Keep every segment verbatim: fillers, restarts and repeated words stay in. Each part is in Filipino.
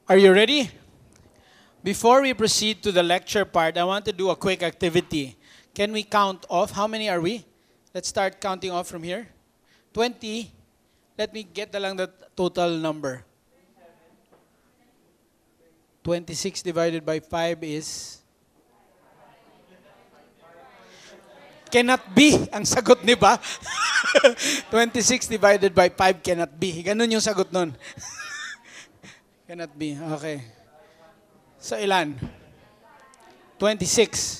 Are you ready? Before we proceed to the lecture part, I want to do a quick activity. Can we count off? How many are we? Let's start counting off from here. twenty. Let me get the lang the total number. twenty-six divided by five is... Cannot be. Ang sagot ni ba? twenty-six divided by five cannot be. Ganun yung sagot nun. Cannot be. Okay. So ilan? twenty-six.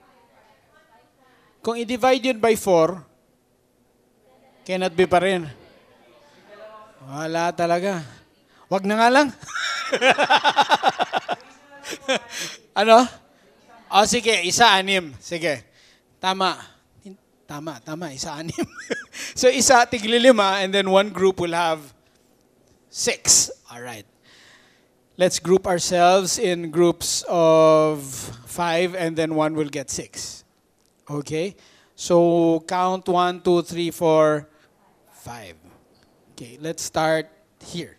Kung i-divide yun by four, cannot be pa rin. Wala talaga. Wag na nga lang. Ano? O sige, isa-anim. Sige. Tama. Tama, tama. Isa-anim. So isa, tiglilima, and then one group will have six. All right. Let's group ourselves in groups of five, and then one will get six. Okay? So count one, two, three, four, five. Okay, let's start here.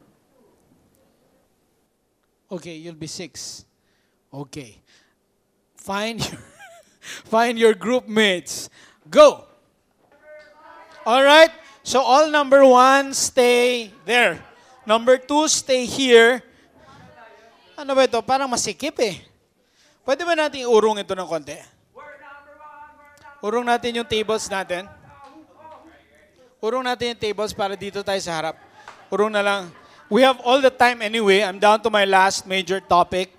Okay, you'll be six. Okay. Find your find your group mates. Go. All right. So all number one stay there. Number two stay here. Ano ba ito? Parang masikip eh. Pwede ba natin urong ito ng konti? Urong natin yung tables natin. Urong natin yung tables para dito tayo sa harap. Urong na lang. We have all the time anyway. I'm down to my last major topic.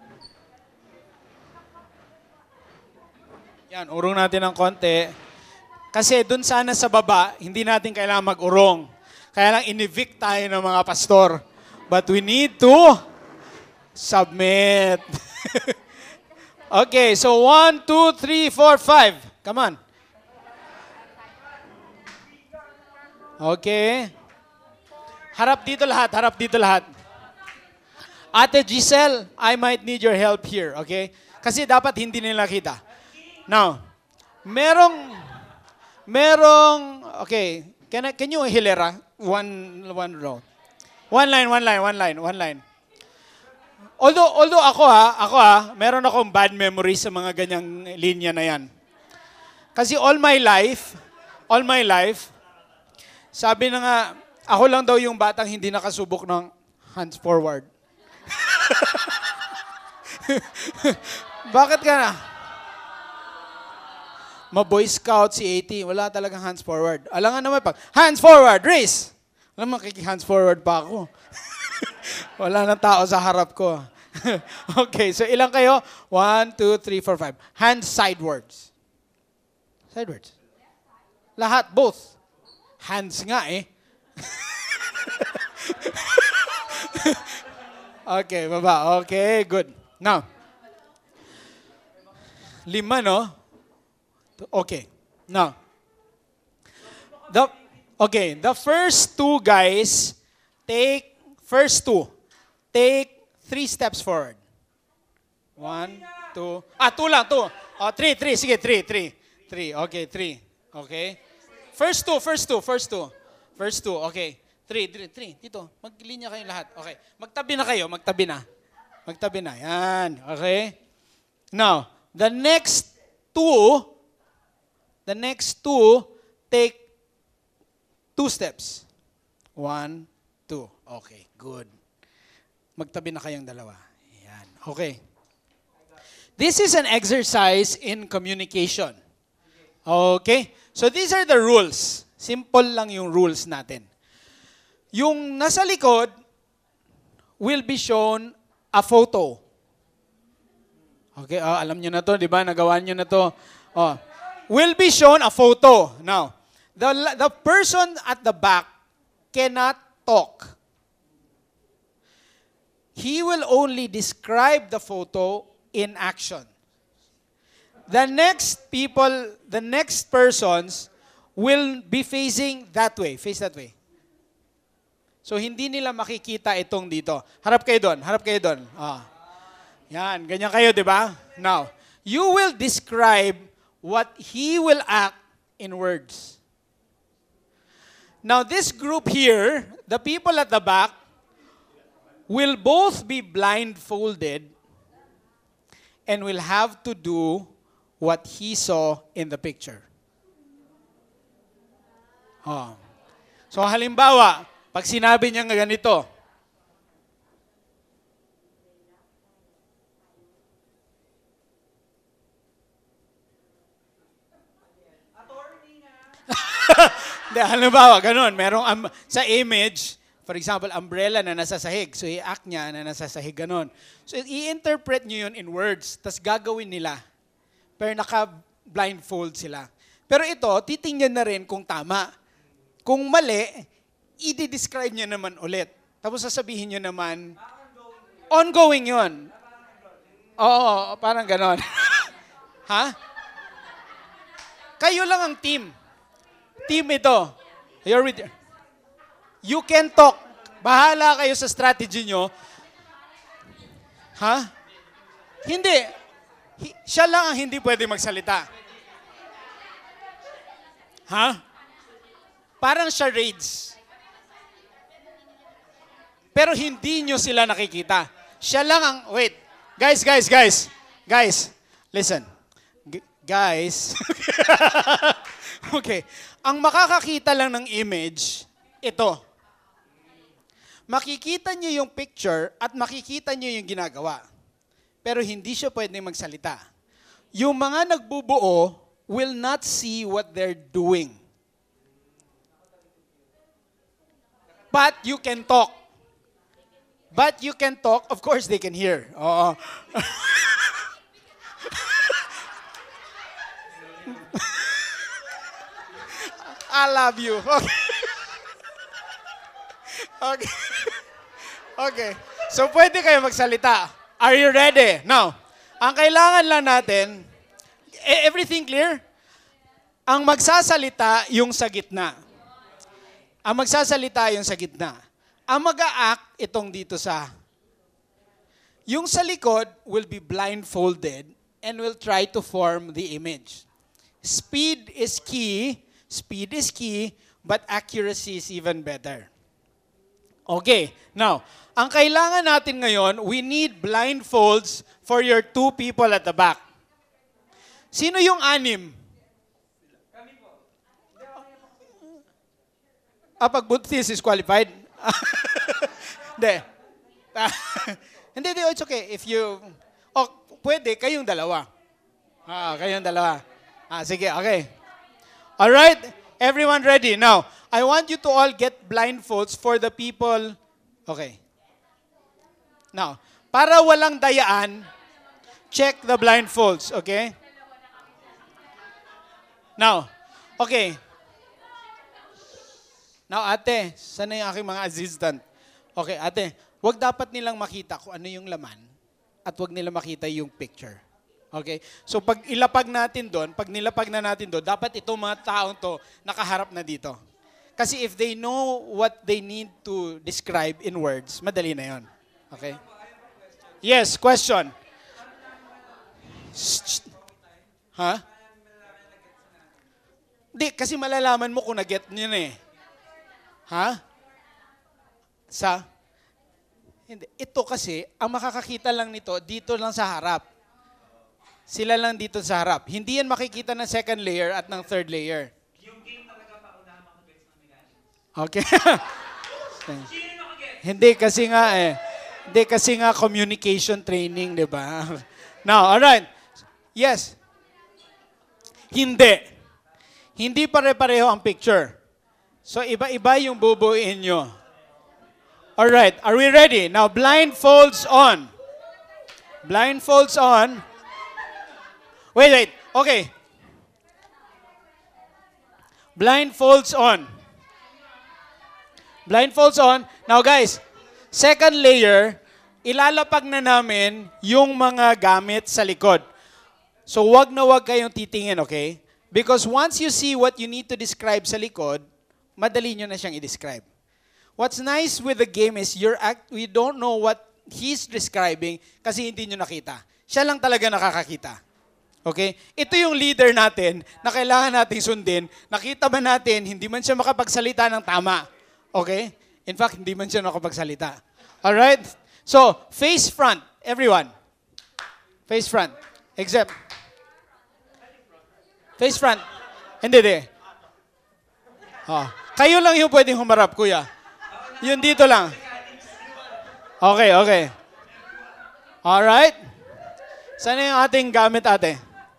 Yan, urong natin ng konti. Kasi dun sana sa baba, hindi natin kailangan mag-urong. Kaya lang in-evict tayo ng mga pastor. But we need to submit. Okay, so one, two, three, four, five. Come on. Okay. Harap dito lahat, harap dito lahat. Ate Giselle, I might need your help here, okay? Kasi dapat hindi nila kita. Now, merong, merong, okay, can, I, can you hilera? One, one row. One line, one line, one line, one line. Although, although ako ha, ako ha, meron akong bad memories sa mga ganyang linya na yan. Kasi all my life, all my life, sabi na nga, ako lang daw yung batang hindi nakasubok ng hands forward. Bakit ka na? Ma-Boy Scout si eighty, wala talagang hands forward. Alam nga naman pag, hands forward, race! Alam mo, kiki-hands forward pa ako. Wala nang tao sa harap ko. Okay, so ilang kayo? One, two, three, four, five. Hands sidewards. Sidewards. Lahat, both. Hands nga eh. Okay, baba. Okay, good. Now, lima, no? Okay. Now, the, okay, the first two guys, take, first two, take three steps forward. One, two, ah, two lang, two. Oh, three, three, sige, three, three. Three, okay, three. Okay. First two, first two, first two. First two, okay. Three, three, three. Dito, maglinya kayo lahat. Okay. Magtabi na kayo, magtabi na. Magtabi na. Yan. Okay. Now, the next two, the next two, take two steps. One, two. Okay, good. Magtabi na kayong dalawa. Yan. Okay. This is an exercise in communication. Okay? So these are the rules. Simple lang yung rules natin. Yung nasa likod will be shown a photo. Okay, oh, alam nyo na to, di ba? Nagawa nyo na to. Oh. Will be shown a photo. Now, the, the person at the back cannot talk. He will only describe the photo in action. The next people, the next persons will be facing that way. Face that way. So, hindi nila makikita itong dito. Harap kayo doon. Harap kayo doon. Ah. Yan. Ganyan kayo, di ba? Now, you will describe what he will act in words. Now, this group here, the people at the back, will both be blindfolded and will have to do what he saw in the picture. Oh. So halimbawa, pag sinabi niya nga ganito, Hindi, halimbawa, ganun. Merong, um, sa image, for example, umbrella na nasa sahig. So, i-act niya na nasa sahig, ganun. So, i-interpret niyo yun in words. Tapos gagawin nila. Pero naka-blindfold sila. Pero ito, titingnan na rin kung tama. Kung mali, i-describe niya naman ulit. Tapos sasabihin niyo naman, ongoing yun. Oo, parang ganon. Ha? Kayo lang ang team. Team ito. You're with, you can talk. Bahala kayo sa strategy nyo. Ha? Hindi. Hi- siya lang ang hindi pwede magsalita. Ha? Parang charades. Pero hindi nyo sila nakikita. Siya lang ang, wait. Guys, guys, guys. Guys, listen. G- guys. Okay. Ang makakakita lang ng image, ito. Makikita niyo yung picture at makikita niyo yung ginagawa. Pero hindi siya pwedeng magsalita. Yung mga nagbubuo will not see what they're doing. But you can talk. But you can talk. Of course, they can hear. Oo. I love you. Okay. Okay. Okay. So, pwede kayo magsalita. Are you ready? Now, ang kailangan lang natin, e- everything clear? Ang magsasalita, yung sa gitna. Ang magsasalita, yung sa gitna. Ang mag-a-act, itong dito sa... Yung sa likod will be blindfolded and will try to form the image. Speed is key. Speed is key, but accuracy is even better. Okay, now, ang kailangan natin ngayon, we need blindfolds for your two people at the back. Sino yung anim? Kami po. Ah, pag buntis is qualified? Hindi. Hindi, hindi, it's okay. If you, oh, pwede, kayong dalawa. Ah, kayong dalawa. Ah, sige, okay. All right, everyone ready? Now, I want you to all get blindfolds for the people. Okay. Now, para walang dayaan, check the blindfolds, okay? Now, okay. Now, ate, sana yung aking mga assistant? Okay, ate, wag dapat nilang makita kung ano yung laman at wag nila makita yung picture. Okay? So pag ilapag natin doon, pag nilapag na natin doon, dapat itong mga taong to nakaharap na dito. Kasi if they know what they need to describe in words, madali na yon. Okay? Yes, question. Shh. Ha? Di, kasi malalaman mo kung na-get nyo na eh. Ha? Sa? Hindi. Ito kasi, ang makakakita lang nito, dito lang sa harap. Sila lang dito sa harap. Hindi yan makikita ng second layer at ng third layer. Yung game talaga paunahan mga gets ng Megations. Okay. Sino nakagets? Hindi kasi nga eh. Hindi kasi nga communication training, di ba? Now, alright. Yes. Hindi. Hindi pare-pareho ang picture. So, iba-iba yung bubuin nyo. Alright. Are we ready? Now, blindfolds on. Blindfolds on. Wait, wait. Okay. Blindfolds on. Blindfolds on. Now guys, second layer, ilalapag na namin yung mga gamit sa likod. So wag na wag kayong titingin, okay? Because once you see what you need to describe sa likod, madali nyo na siyang i-describe. What's nice with the game is you're act, we don't know what he's describing kasi hindi nyo nakita. Siya lang talaga nakakakita. Okay? Ito yung leader natin na kailangan nating sundin. Nakita ba natin, hindi man siya makapagsalita ng tama. Okay? In fact, hindi man siya nakapagsalita. Alright? So, face front, everyone. Face front. Except, face front. Hindi, hindi. Oh. Kayo lang yung pwedeng humarap, kuya. Yun dito lang. Okay, okay. Alright? Saan yung ating gamit, ate?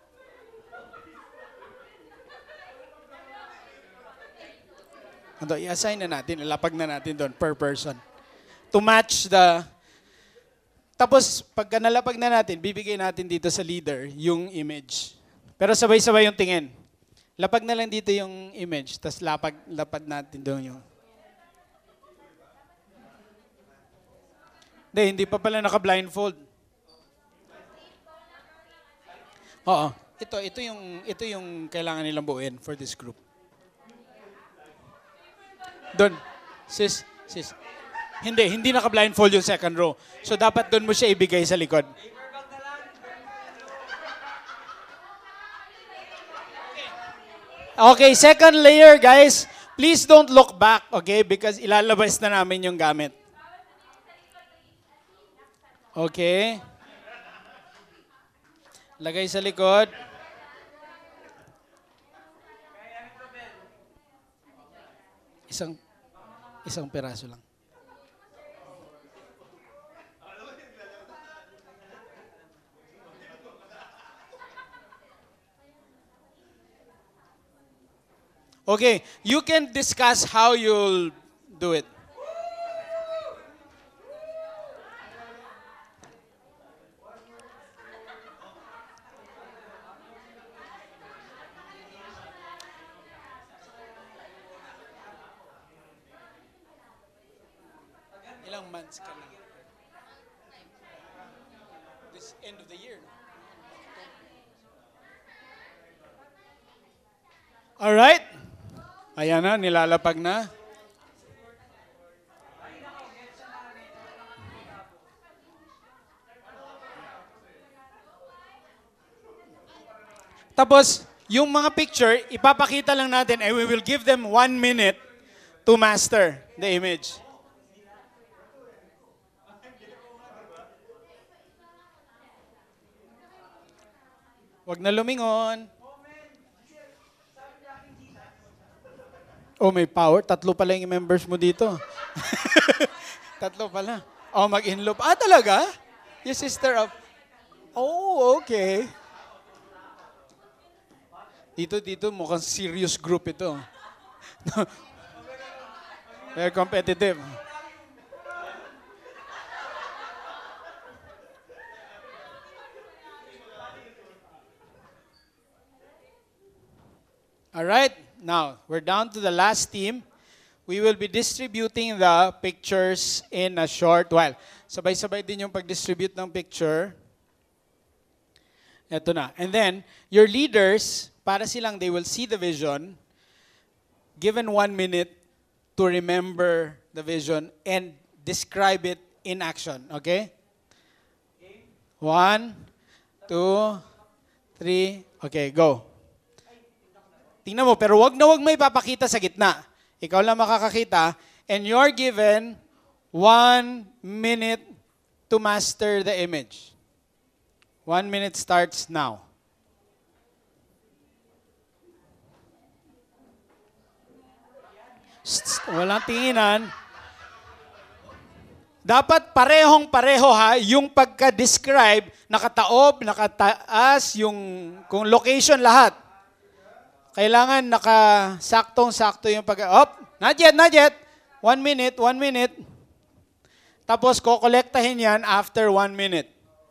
Ito, i-assign na natin, ilapag na natin doon per person. To match the... Tapos, pagka nalapag na natin, bibigay natin dito sa leader yung image. Pero sabay-sabay yung tingin. Lapag na lang dito yung image, tapos lapag, lapad natin doon yung... Hindi, hindi pa pala naka-blindfold. Oo. Ito, ito yung, ito yung kailangan nilang buuin for this group. Doon. Sis, sis. Hindi, hindi naka-blindfold yung second row. So, dapat doon mo siya ibigay sa likod. Okay, second layer, guys. Please don't look back, okay? Because ilalabas na namin yung gamit. Okay. Lagay sa likod. Isang, isang peraso lang. Okay, you can discuss how you'll do it. Ilang months ka lang? This end of the year. All right? Ayan na, nilalapag na. Tapos, yung mga picture, ipapakita lang natin, and we will give them one minute to master the image. Wag na lumingon. Oh, may power. Tatlo pala yung members mo dito. Tatlo pala. Oh, mag-inloop. Ah, talaga? Your sister of... Oh, okay. Dito, dito, mukhang serious group ito. Very competitive. All right. Now, we're down to the last team. We will be distributing the pictures in a short while. Sabay-sabay din yung pag-distribute ng picture. Ito na. And then, your leaders, para silang they will see the vision, given one minute to remember the vision and describe it in action. Okay? One, two, three. Okay, go. Tingnan mo, pero wag na wag may papakita sa gitna. Ikaw lang makakakita. And you're given one minute to master the image. One minute starts now. Shh, walang tinginan. Dapat parehong-pareho ha, yung pagka-describe, nakataob, nakataas, yung kung location lahat. Kailangan nakasaktong-sakto yung pag... Op! Not yet, not yet. One minute, one minute. Tapos, kokolektahin yan after one minute.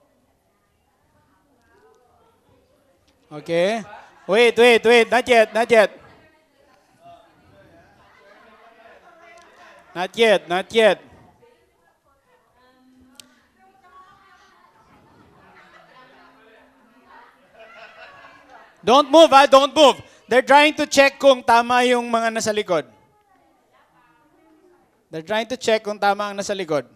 Okay? Wait, wait, wait. Not yet, not yet. Not yet, not yet. Don't move, ha? Don't move. They're trying to check kung tama yung mga nasa likod. They're trying to check kung tama ang nasa likod.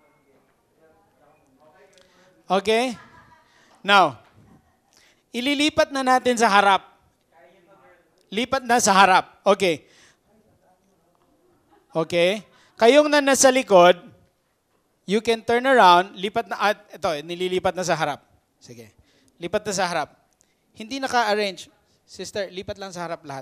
Okay? Now, ililipat na natin sa harap. Lipat na sa harap. Okay. Okay? kayong na nasa likod, you can turn around, lipat na, at ito, nililipat na sa harap. Sige. Lipat na sa harap. Hindi naka-arrange. Sister, lipat lang sa harap lahat.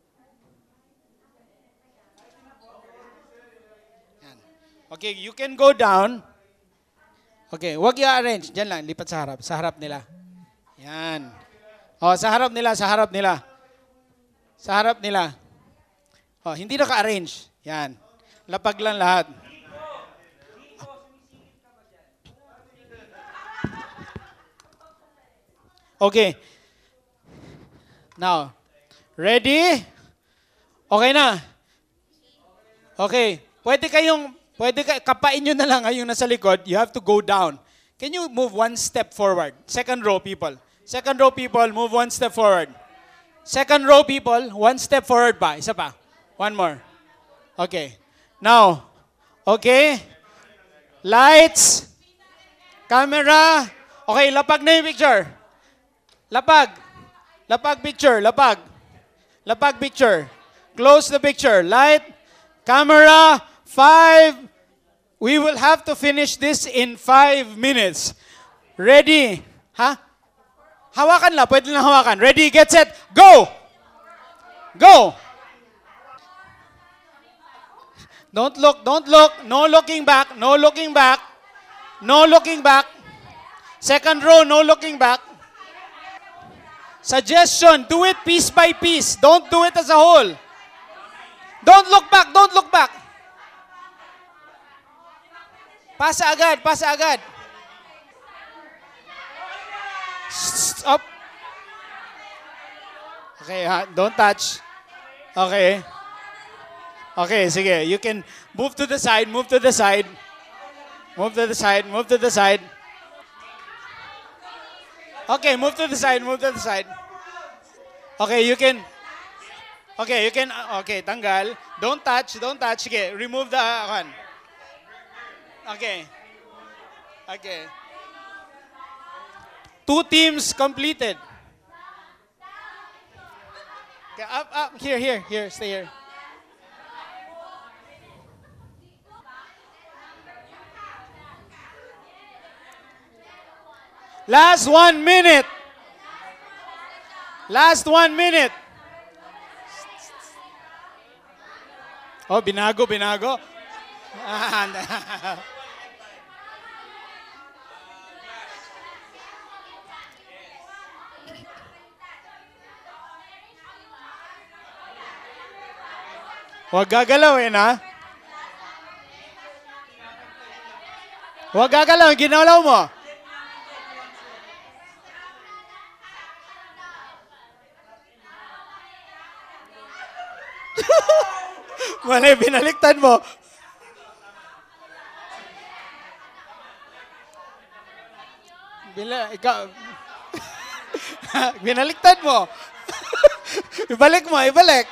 Yan. Okay, you can go down. Okay, wag i-arrange. Diyan lang, lipat sa harap. Sa harap nila. Yan. Oh, sa harap nila, sa harap nila. Sa harap nila. Oh, hindi naka-arrange. Yan. Lapag lang lahat. Okay. Now, ready? Okay na. Okay. Pwede kayong, pwede kay, kapain nyo na lang yung nasa likod. You have to go down. Can you move one step forward? Second row people. Second row people, move one step forward. Second row people, one step forward pa. Isa pa. One more. Okay. Now, okay. Lights. Camera. Okay, lapag na yung picture. Lapag. Lapag picture. Lapag. Lapag picture. Close the picture. Light. Camera. Five. We will have to finish this in five minutes. Ready? Ha? Hawakan lang. Pwede lang hawakan. Ready, get set, go! Go! Don't look, don't look. No looking back. No looking back. No looking back. Second row, no looking back. Suggestion, do it piece by piece. Don't do it as a whole. Don't look back, don't look back. Pasa agad, pasa agad. Stop. Okay, ha? Don't touch. Okay. Okay, sige. You can move to the side, move to the side. Move to the side, move to the side. Okay, move to the side, move to the side. Okay, you can... Okay, you can... Okay, tanggal. Don't touch, don't touch. Okay, remove the... Uh, one. Okay. Okay. Two teams completed. Okay, up, up. Here, here, here. Stay here. Last one minute. Last one minute. Oh, binago, binago. Huwag gagalawin, ha? Huwag gagalawin. Ginalaw mo. Mali, binaliktad mo. Bila, ikaw. Binaliktad mo. Ibalik mo, ibalik.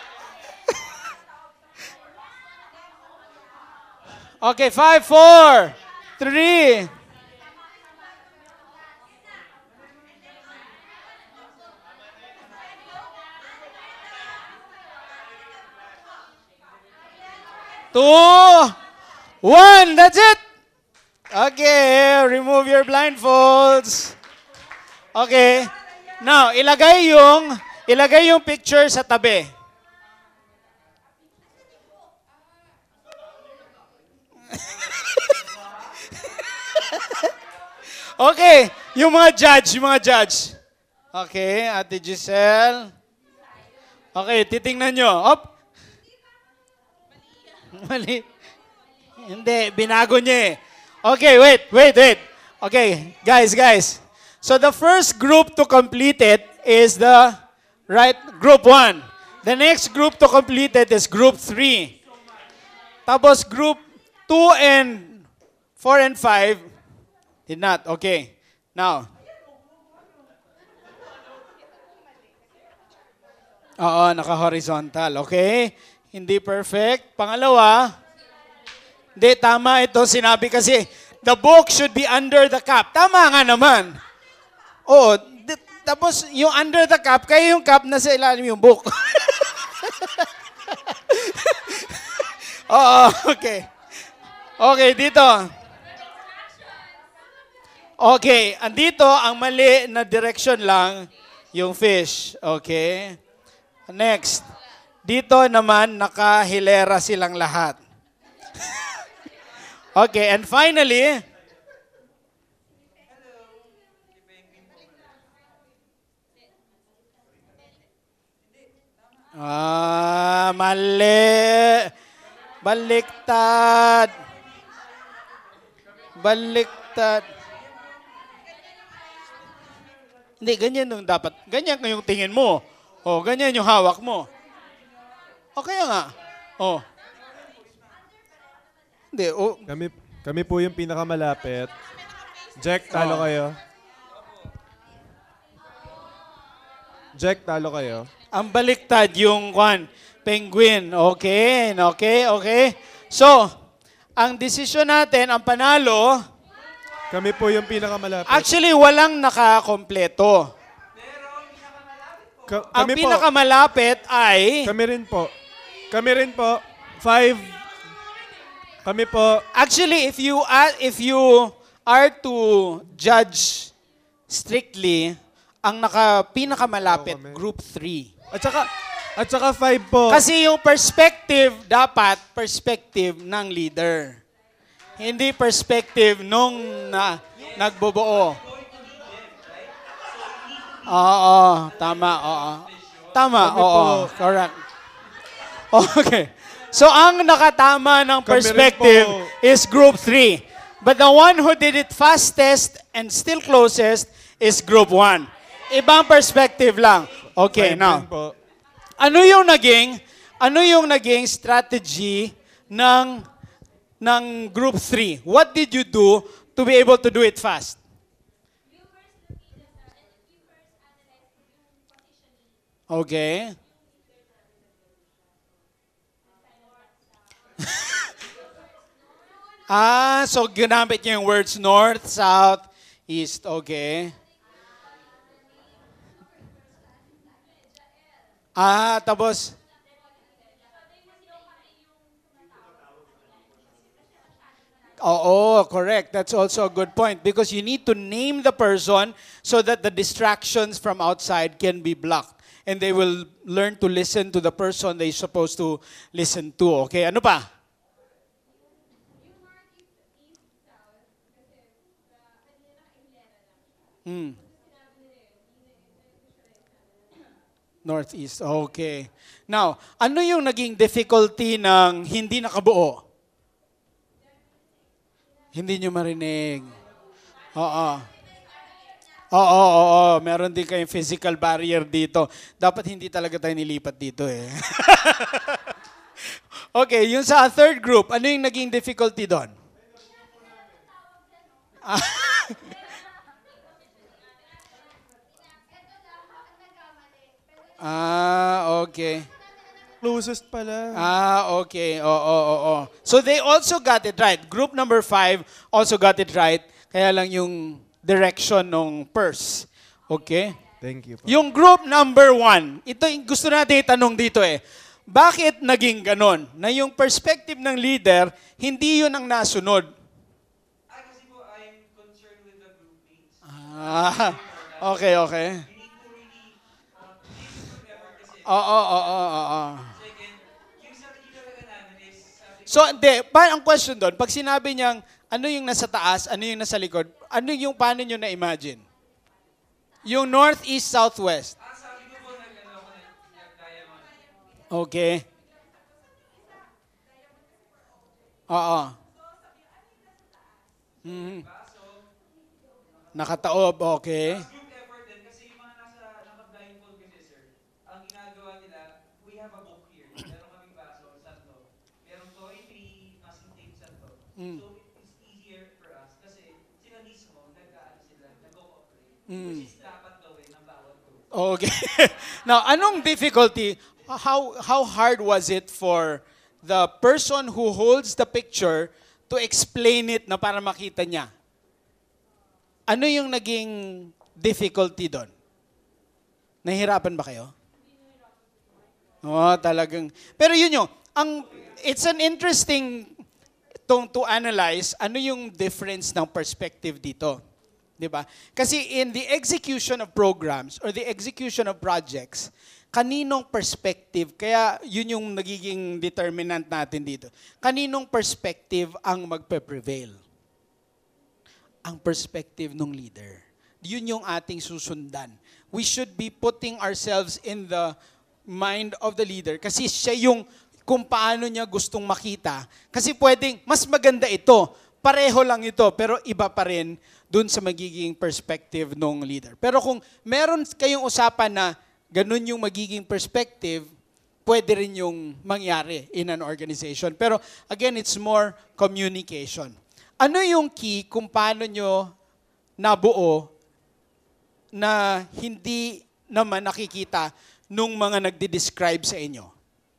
Okay, five, four, three. Two, one, that's it. Okay, remove your blindfolds. Okay. Now, ilagay yung ilagay yung picture sa tabi. Okay, yung mga judge, yung mga judge. Okay, Ate Giselle. Okay, titingnan nyo. Op. Mali. Hindi, binago niya eh. Okay, wait, wait, wait. Okay, guys, guys. So the first group to complete it is the right group one. The next group to complete it is group three. Tapos group two and four and five did not. Okay. Now. Oo, naka-horizontal. Okay. Hindi perfect. Pangalawa, hindi, tama ito. Sinabi kasi, the book should be under the cap. Tama nga naman. Oo. di- Tapos, yung under the cap, kaya yung cap nasa ilalim yung book. Oo, okay. Okay, dito. Okay, andito ang mali na direction lang, yung fish. Okay. Next. Dito naman, nakahilera silang lahat. Okay, and finally, ah, mali. Baliktad. Baliktad. Hindi, ganyan yung dapat. Ganyan yung tingin mo. O, ganyan yung hawak mo. O, kaya nga. O. Hindi, o. Kami, kami po yung pinakamalapit. Jack, talo Oh. kayo. Jack, talo kayo. Ang baliktad yung kwan, penguin. Okay, okay, okay. So, ang desisyon natin, ang panalo, Kami po yung pinakamalapit. actually walang nakakompleto. Ka- Ang kami po. pinakamalapit ay, Kami rin po. Kami rin po. Five. Kami po. actually if you are, if you are to judge strictly, ang naka pinakamalapit, Oo, kami. group three. At saka, at saka five po. Kasi yung perspective, dapat perspective ng leader. Hindi perspective nung na, nagbubuo. Oo, tama, oo. Tama, Kami oo, po. correct. Okay. So ang nakatama ng Kami rin perspective po. is group three. But the one who did it fastest and still closest is group one. Ibang perspective lang. Okay, Five now. rin po. Ano yung naging ano yung naging strategy ng ng group three? What did you do to be able to do it fast? Okay. Ah, so ginamit niyo yung words north, south, east. Okay. Ah, tapos Oo, correct. That's also a good point because you need to name the person so that the distractions from outside can be blocked and they will learn to listen to the person they're supposed to listen to. Okay, ano pa? Hmm. Northeast. Okay. Now, ano yung naging difficulty ng hindi nakabuo? Hindi nyo marinig. Oo. Oo, oo, oo. Meron din kayong physical barrier dito. Dapat hindi talaga tayo nilipat dito eh. Okay, yung sa third group, ano yung naging difficulty doon? Ah, okay. Closest pala. Ah, okay. Oo, oo, oo. So they also got it right. Group number five also got it right. Kaya lang yung direction ng purse. Okay? Thank you po. Yung group number one, ito yung gusto natin itanong dito eh. Bakit naging ganon? Na yung perspective ng leader, hindi yun ang nasunod. Ah, kasi po, I'm concerned with the groupings. Ah, okay, okay. We need to really uh, give some effort kasi. Oo, oo, oo, oo. Second, yung strategy talaga namin is, sabi So, hindi. Pa, ang question doon, pag sinabi niyang ano yung nasa taas, ano yung nasa likod, ano yung paano nyo na-imagine? Yung north, east, southwest. ah, sabi ko po, nag-ano ako, nag-diamond. Okay. Oo. Mhm. Nakataob, okay. Group effort din kasi yung mga nasa naka-blindfold kasi sir, ang ginagawa nila, we have a book here. Meron kaming baso, santo. Meron toy tree, masking tape, santo. Mm. So it's easier for us kasi sila mismo, nag-aano sila, nag-cooperate. Mm. Which is dapat gawin ng bawat group. Okay. Now, anong difficulty? How how hard was it for the person who holds the picture to explain it na para makita niya? Ano yung naging difficulty doon? Nahihirapan ba kayo? Oo, talagang. Pero yun yung, ang, it's an interesting to, to analyze ano yung difference ng perspective dito. 'Di ba? Kasi in the execution of programs or the execution of projects, kaninong perspective, kaya yun yung nagiging determinant natin dito. Kaninong perspective ang magpe-prevail? Ang perspective ng leader. Yun yung ating susundan. We should be putting ourselves in the mind of the leader kasi siya yung kung paano niya gustong makita. Kasi pwedeng, mas maganda ito, pareho lang ito, pero iba pa rin dun sa magiging perspective ng leader. Pero kung meron kayong usapan na ganun yung magiging perspective, pwede rin yung mangyari in an organization. Pero again, it's more communication. Ano yung key kung paano nyo nabuo na hindi naman nakikita nung mga nagdi-describe sa inyo?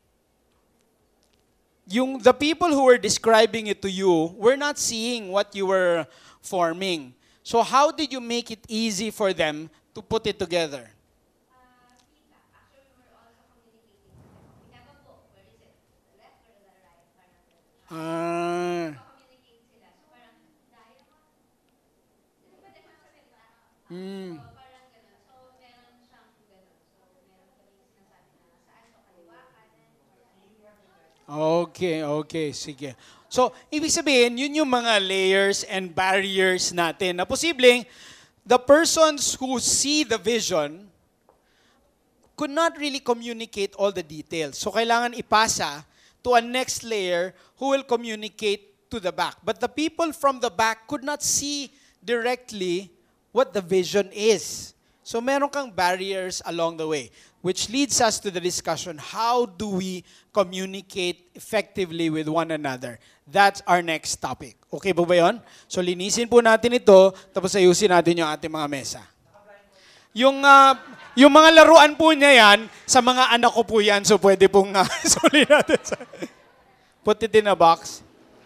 Yung the people who were describing it to you were not seeing what you were forming. So how did you make it easy for them to put it together? Ah. Mm. Okay, okay, sige. So, ibig sabihin, yun yung mga layers and barriers natin na posibleng the persons who see the vision could not really communicate all the details. So, kailangan ipasa to a next layer who will communicate to the back. But the people from the back could not see directly what the vision is. So meron kang barriers along the way, which leads us to the discussion, how do we communicate effectively with one another? That's our next topic. Okay po ba yun? So linisin po natin ito, tapos ayusin natin yung ating mga mesa. Yung, uh, yung mga laruan po niya yan, sa mga anak ko po yan, so pwede pong uh, suli natin. Put it in a box.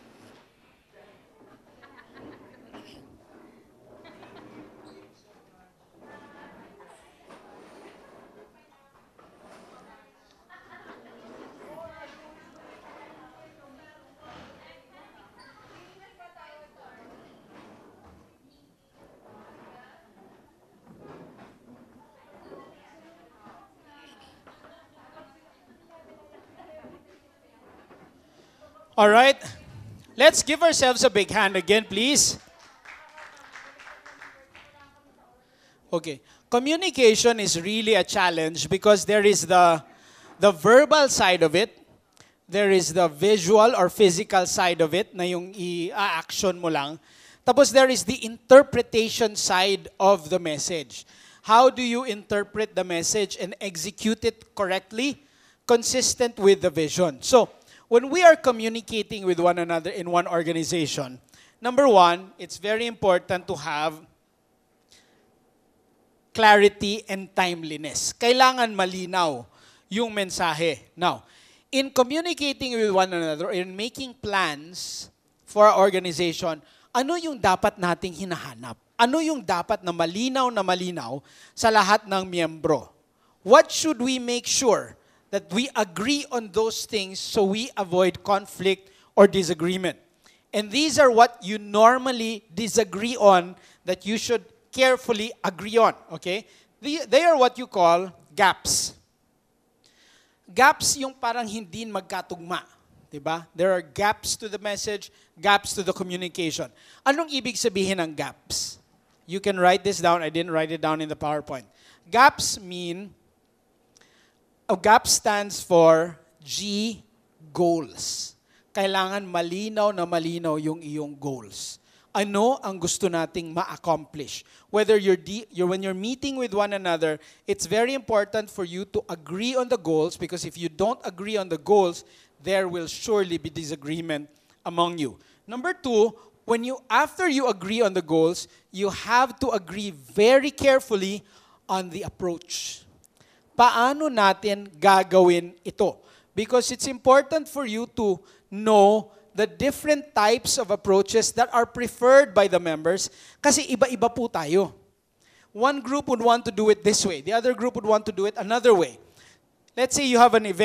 All right, let's give ourselves a big hand again, please. Okay, communication is really a challenge because there is the, the verbal side of it, there is the visual or physical side of it na yung i-action mo lang. Tapos there is the interpretation side of the message. How do you interpret the message and execute it correctly, consistent with the vision? So, when we are communicating with one another in one organization, number one, it's very important to have clarity and timeliness. Kailangan malinaw yung mensahe. Now, in communicating with one another, in making plans for our organization, ano yung dapat nating hinahanap? Ano yung dapat na malinaw na malinaw sa lahat ng miyembro? What should we make sure that we agree on those things so we avoid conflict or disagreement? And these are what you normally disagree on that you should carefully agree on, okay? They, they are what you call gaps. Gaps yung parang hindi magkatugma, diba? There are gaps to the message, gaps to the communication. Anong ibig sabihin ng gaps? You can write this down. I didn't write it down in the PowerPoint. Gaps mean A gap stands for G, goals. Kailangan malinaw na malinaw yung iyong goals. Ano ang gusto nating ma-accomplish? Whether you're, de- you're when you're meeting with one another, it's very important for you to agree on the goals because if you don't agree on the goals, there will surely be disagreement among you. Number two, when you after you agree on the goals, you have to agree very carefully on the approach. Paano natin gagawin ito? Because it's important for you to know the different types of approaches that are preferred by the members kasi iba-iba po tayo. One group would want to do it this way. The other group would want to do it another way. Let's say you have an event.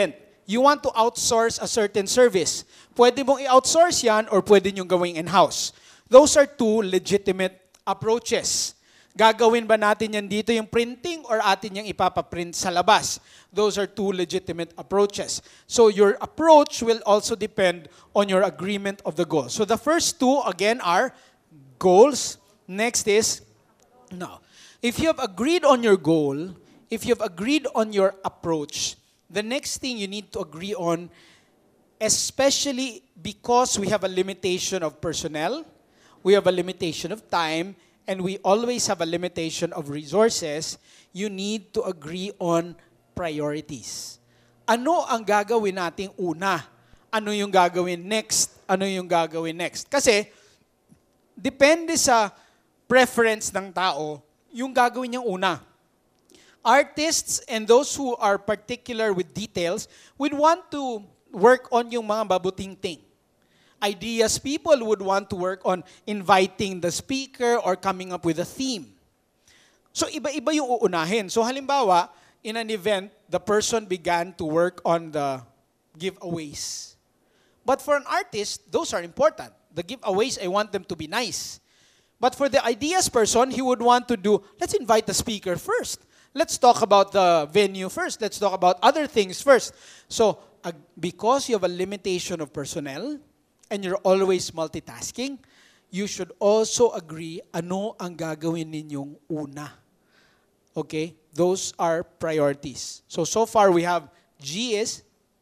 you want to outsource a certain service. Pwede mong i-outsource yan or pwede nyo gawing in-house. Those are two legitimate approaches. Gagawin ba natin yan dito yung printing or atin yung ipapaprint sa labas? Those are two legitimate approaches. So your approach will also depend on your agreement of the goal. So the first two, again, are goals. Next is, now, if you have agreed on your goal, if you have agreed on your approach, the next thing you need to agree on, especially because we have a limitation of personnel, we have a limitation of time, and we always have a limitation of resources, you need to agree on priorities. Ano ang gagawin nating una? Ano yung gagawin next? Ano yung gagawin next? Kasi, depende sa preference ng tao, yung gagawin niyang una. Artists and those who are particular with details would want to work on yung mga babuting ting. Ideas people would want to work on inviting the speaker or coming up with a theme. So iba-iba yung uunahin. So halimbawa, in an event, the person began to work on the giveaways. But for an artist, those are important. The giveaways, I want them to be nice. But for the ideas person, he would want to do, let's invite the speaker first. Let's talk about the venue first. Let's talk about other things first. So, uh, because you have a limitation of personnel, and you're always multitasking, you should also agree ano ang gagawin ninyong una. Okay? Those are priorities. So, so far we have G is,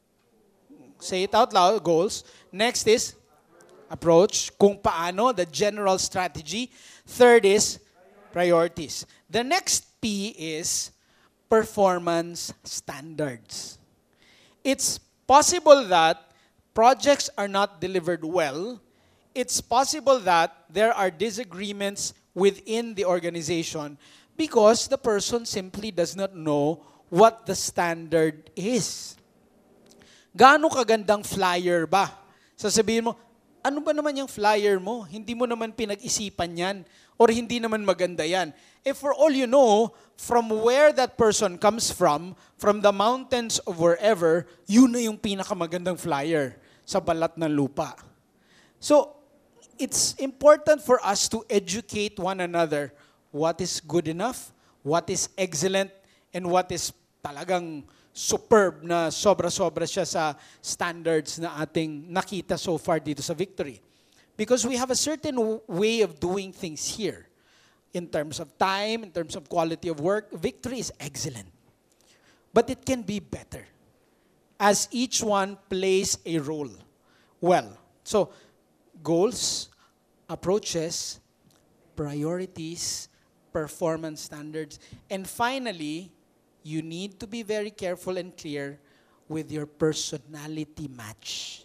say it out loud, goals. Next is approach, kung paano, the general strategy. Third is priorities. The next P is performance standards. It's possible that projects are not delivered well. It's possible that there are disagreements within the organization because the person simply does not know what the standard is. Gaano kagandang flyer ba? Sasabihin mo, ano ba naman yung flyer mo? Hindi mo naman pinag-isipan yan or hindi naman maganda yan. If for all you know, from where that person comes from, from the mountains of wherever, yun na yung pinakamagandang flyer sa balat ng lupa. So, it's important for us to educate one another what is good enough, what is excellent, and what is talagang superb na sobra-sobra siya sa standards na ating nakita so far dito sa Victory. Because we have a certain way of doing things here. In terms of time, in terms of quality of work, Victory is excellent. But it can be better, as each one plays a role well. So, goals, approaches, priorities, performance standards, and finally, you need to be very careful and clear with your personality match.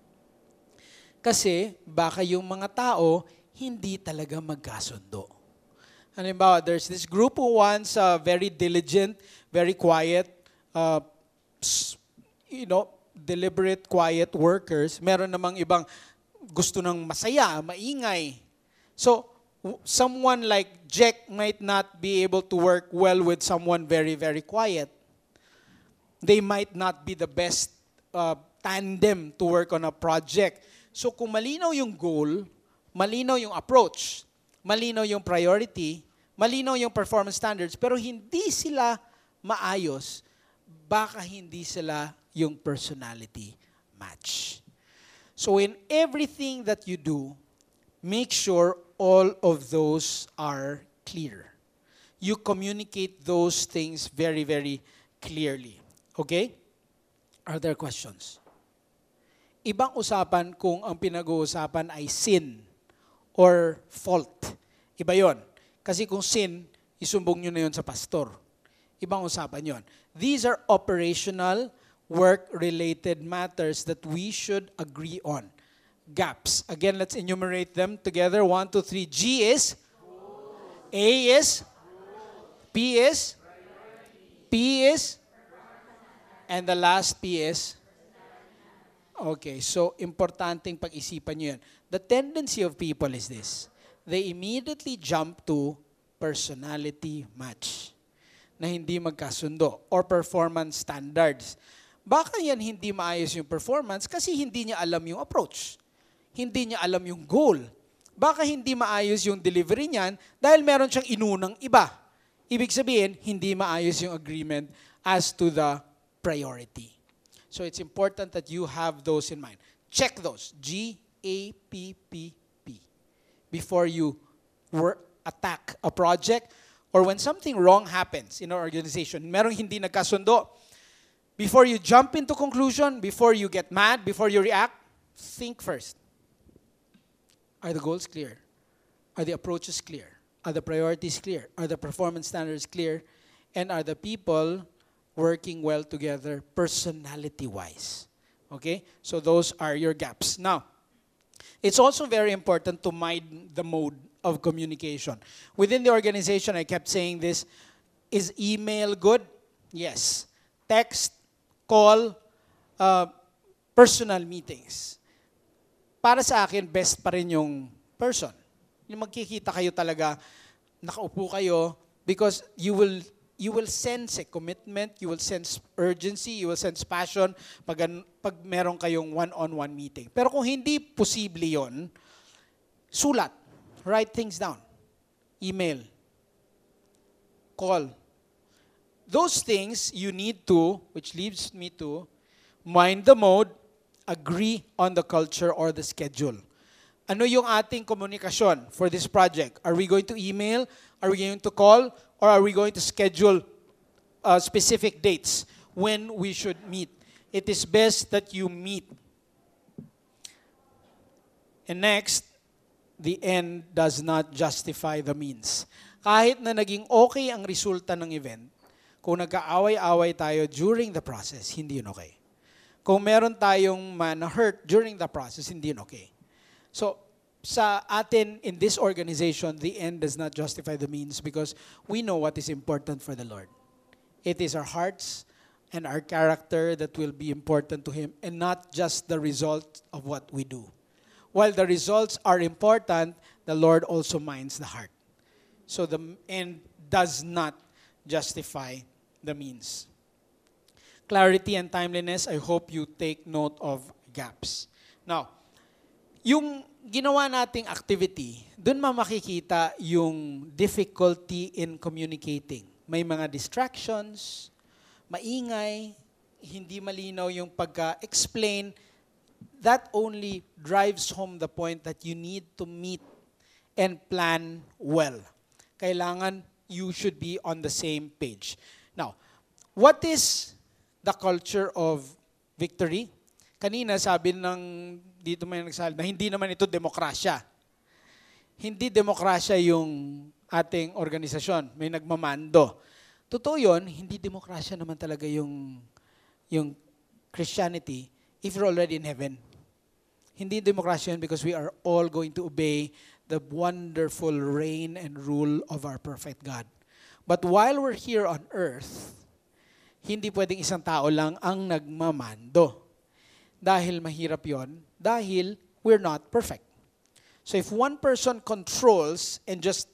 Kasi, baka yung mga tao, hindi talaga magkasundo. Halimbawa, there's this group who wants uh, very diligent, very quiet, uh, you know, deliberate, quiet workers. Meron namang ibang gusto ng masaya, maingay. So, w- someone like Jack might not be able to work well with someone very, very quiet. They might not be the best uh, tandem to work on a project. So, kung malinaw yung goal, malinaw yung approach, malinaw yung priority, malinaw yung performance standards, pero hindi sila maayos, baka hindi sila yung personality match. So in everything that you do, make sure all of those are clear. You communicate those things very, very clearly. Okay? Are there questions? Ibang usapan kung ang pinag-uusapan ay sin or fault. Iba yon. Kasi kung sin, isumbong nyo na yun sa pastor. Ibang usapan yon. These are operational, work-related matters that we should agree on. Gaps. Again, let's enumerate them together. One, two, three. G is? A is? P is? P is? And the last P is? Okay, so importanteng pag-isipan nyo yan. The tendency of people is this. They immediately jump to personality match na hindi magkasundo or performance standards. baka yan hindi maayos yung performance kasi hindi niya alam yung approach. Hindi niya alam yung goal. Baka hindi maayos yung delivery niyan dahil meron siyang inunang iba. Ibig sabihin, hindi maayos yung agreement as to the priority. So it's important that you have those in mind. Check those. G A P P P. Before you work, attack a project or when something wrong happens in our organization, merong hindi nagkasundo, before you jump into conclusion, before you get mad, before you react, think first. Are the goals clear? Are the approaches clear? Are the priorities clear? Are the performance standards clear? And are the people working well together personality-wise? Okay? So those are your gaps. Now, it's also very important to mind the mode of communication. Within the organization, I kept saying this, is email good? Yes. Text, call, uh, personal meetings. Para sa akin, best pa rin yung person. Yung magkikita kayo talaga, nakaupo kayo, because you will you will sense a commitment, you will sense urgency, you will sense passion pag, pag meron kayong one-on-one meeting. Pero kung hindi posible yon, sulat. Write things down. Email. Call. Those things you need to, which leads me to, mind the mode, agree on the culture or the schedule. Ano yung ating komunikasyon for this project? Are we going to email? Are we going to call? Or are we going to schedule uh, specific dates when we should meet? It is best that you meet. And next, the end does not justify the means. Kahit na naging okay ang resulta ng event, kung nagkaaway-away tayo during the process, hindi yun okay. Kung meron tayong man-hurt during the process, hindi yun okay. So, sa atin in this organization, the end does not justify the means because we know what is important for the Lord. It is our hearts and our character that will be important to Him and not just the result of what we do. While the results are important, the Lord also minds the heart. So the end does not justify the means. Clarity and timeliness, I hope you take note of gaps. Now, yung ginawa nating activity, dun makikita yung difficulty in communicating. May mga distractions, maingay, hindi malinaw yung pagka-explain. That only drives home the point that you need to meet and plan well. Kailangan you should be on the same page. Now, what is the culture of victory? Kanina sabi ng dito may nagsabi na hindi naman ito demokrasya. Hindi demokrasya yung ating organisasyon. May nagmamando. Totoo yun, hindi demokrasya naman talaga yung, yung Christianity if you're already in heaven. Hindi demokrasya yun because we are all going to obey the wonderful reign and rule of our perfect God. But while we're here on earth, hindi pwedeng isang tao lang ang nagmamando. Dahil mahirap yon, dahil we're not perfect. So if one person controls and just,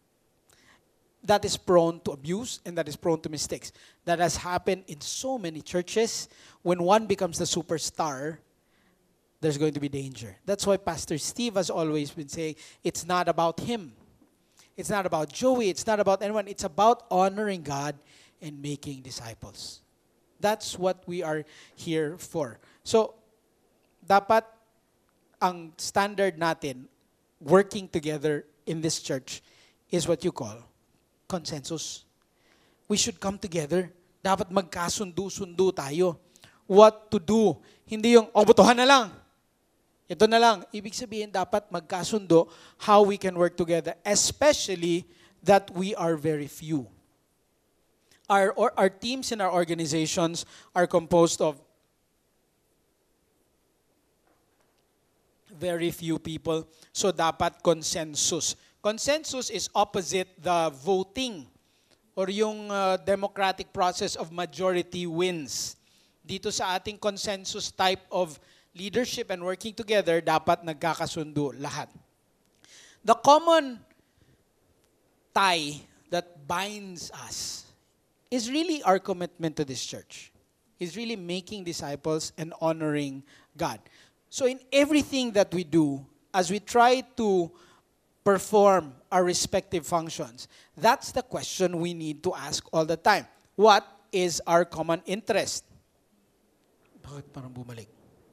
that is prone to abuse and that is prone to mistakes. That has happened in so many churches. When one becomes the superstar, there's going to be danger. That's why Pastor Steve has always been saying, it's not about him. It's not about Joey. It's not about anyone. It's about honoring God and making disciples. That's what we are here for. So, dapat ang standard natin working together in this church is what you call consensus. We should come together. Dapat magkasundo-sundo tayo. What to do. Hindi yung, oh, botohan na lang. Ito na lang. Ibig sabihin, dapat magkasundo how we can work together, especially that we are very few. Our, or, our teams in our organizations are composed of very few people. So dapat consensus. Consensus is opposite the voting or yung uh, democratic process of majority wins. Dito sa ating consensus type of leadership and working together, dapat nagkakasundo lahat. The common tie that binds us is really our commitment to this church. is really making disciples and honoring God. So in everything that we do, as we try to perform our respective functions, that's the question we need to ask all the time. What is our common interest? Bakit parang bumalik?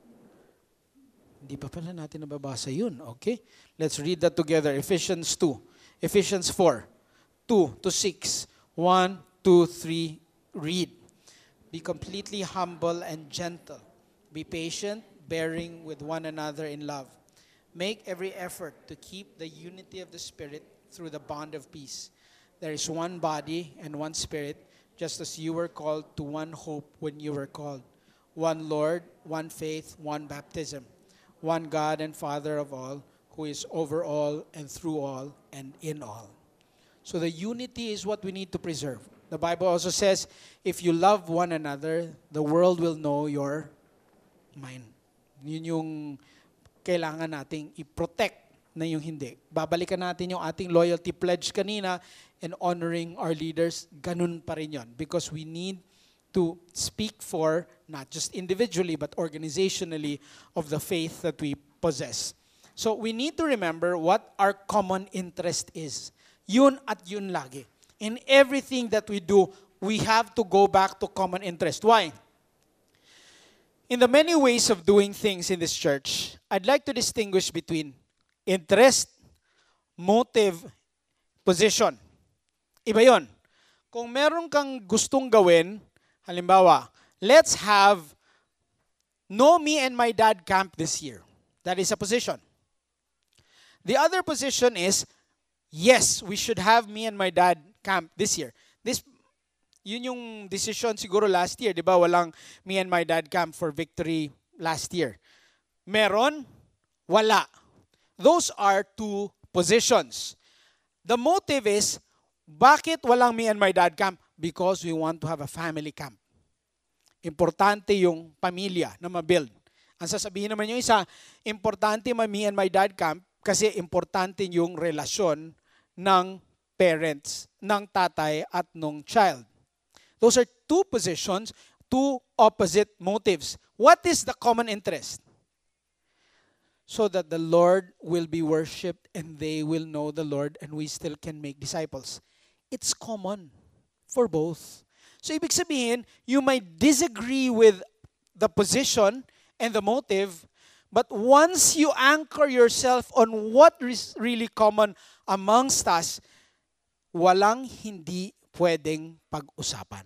Hindi pa pala natin nababasa yun. Okay? Let's read that together. Ephesians two. Ephesians four. two to six. one, two, three. Read. Be completely humble and gentle. Be patient, bearing with one another in love. Make every effort to keep the unity of the Spirit through the bond of peace. There is one body and one Spirit, just as you were called to one hope when you were called. One Lord, one faith, one baptism. One God and Father of all, who is over all and through all and in all. So the unity is what we need to preserve. The Bible also says, if you love one another, the world will know your mind. Yun yung kailangan nating i-protect na yung hindi. Babalikan natin yung ating loyalty pledge kanina and honoring our leaders. Ganun pa rin yun. Because we need to speak for, not just individually, but organizationally, of the faith that we possess. So we need to remember what our common interest is. Yun at yun lagi. In everything that we do, we have to go back to common interest. Why? In the many ways of doing things in this church, I'd like to distinguish between interest, motive, position. Iba yun. Kung meron kang gustong gawin, halimbawa, let's have no me and my dad camp this year. That is a position. The other position is, yes, we should have me and my dad camp this year. This, yun yung decision siguro last year, di ba? Walang me and my dad camp for Victory last year. Meron, wala. Those are two positions. The motive is, bakit walang me and my dad camp? Because we want to have a family camp. Importante yung pamilya na mabuild. Ang sasabihin naman yung isa, importante ma me and my dad camp kasi importante yung relasyon ng parents, ng tatay at nung child. Those are two positions, two opposite motives. What is the common interest? So that the Lord will be worshipped and they will know the Lord and we still can make disciples. It's common for both. So ibig sabihin, you might disagree with the position and the motive, but once you anchor yourself on what is really common amongst us, walang hindi pwedeng pag-usapan.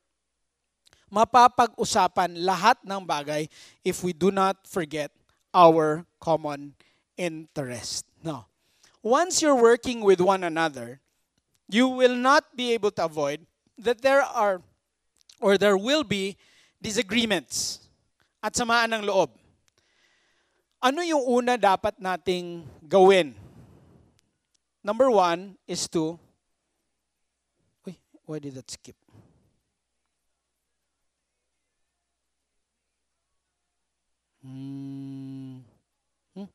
Mapapag-usapan lahat ng bagay if we do not forget our common interest. Now, once you're working with one another, you will not be able to avoid that there are or there will be disagreements at samaan ng loob. Ano yung una dapat nating gawin? Number one is to, wait, why did that skip? Hmm. Hmm?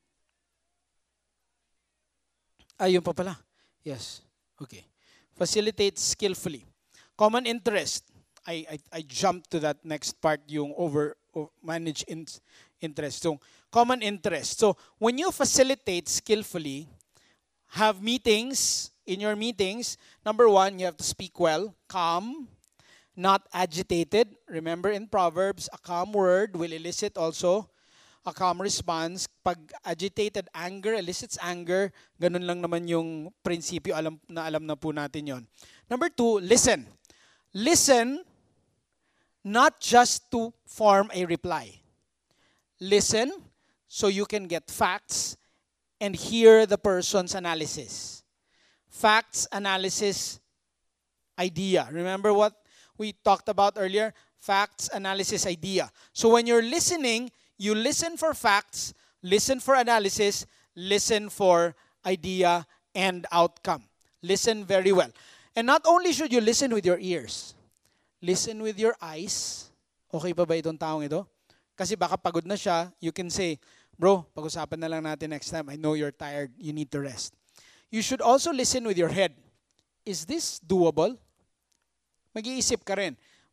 Ayun pa pala. Yes. Okay. Facilitate skillfully. Common interest. I, I, I jumped to that next part, yung over, over manage in, interest. So, common interest. So, when you facilitate skillfully, have meetings, in your meetings, number one, you have to speak well, calm, not agitated. Remember in Proverbs, a calm word will elicit also a calm response. Pag agitated anger elicits anger, ganun lang naman yung prinsipyo, alam na alam na po natin yon. Number two, listen. Listen, not just to form a reply. Listen so you can get facts and hear the person's analysis. Facts, analysis, idea. Remember what we talked about earlier? Facts, analysis, idea. So when you're listening, you listen for facts, listen for analysis, listen for idea and outcome. Listen very well. And not only should you listen with your ears, listen with your eyes. Okay pa ba itong taong ito? Kasi baka pagod na siya, you can say, bro, pag-usapan na lang natin next time. I know you're tired, you need to rest. You should also listen with your head. Is this doable? Mag-iisip ka rin.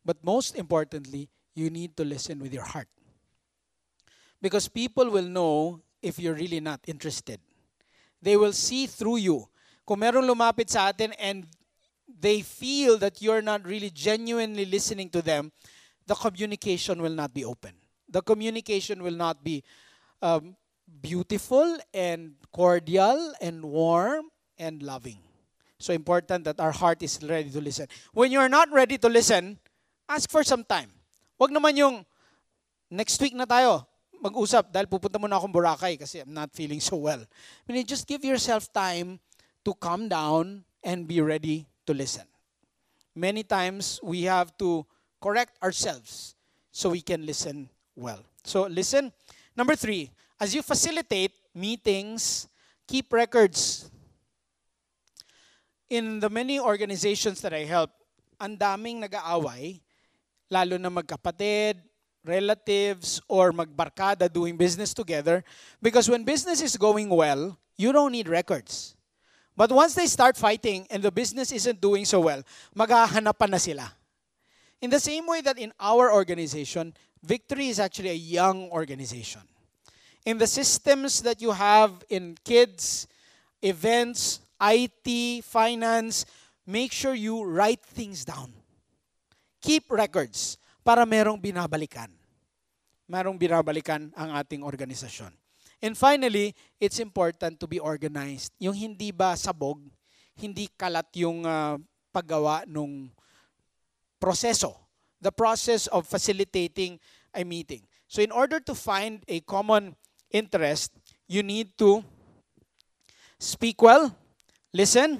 But most importantly, you need to listen with your heart. Because people will know if you're really not interested. They will see through you. Kung merong lumapit sa atin and they feel that you're not really genuinely listening to them, the communication will not be open. The communication will not be um, beautiful and cordial and warm and loving. So important that our heart is ready to listen. When you're not ready to listen, ask for some time. Wag naman yung next week na tayo mag-usap dahil pupunta muna akong Boracay kasi I'm not feeling so well. I mean, just give yourself time to calm down and be ready to listen. Many times we have to correct ourselves so we can listen well. So listen. Number three, as you facilitate meetings, keep records. In the many organizations that I help, ang daming nag-aaway, lalo na magkapatid, relatives, or magbarkada doing business together. Because when business is going well, you don't need records. But once they start fighting and the business isn't doing so well, maghahanapan na sila. In the same way that in our organization, Victory is actually a young organization. In the systems that you have in kids, events, I T, finance, make sure you write things down. Keep records para merong binabalikan. Merong binabalikan ang ating organisasyon. And finally, it's important to be organized. Yung hindi ba sabog, hindi kalat yung uh, paggawa ng proseso. The process of facilitating a meeting. So in order to find a common interest, you need to speak well, listen,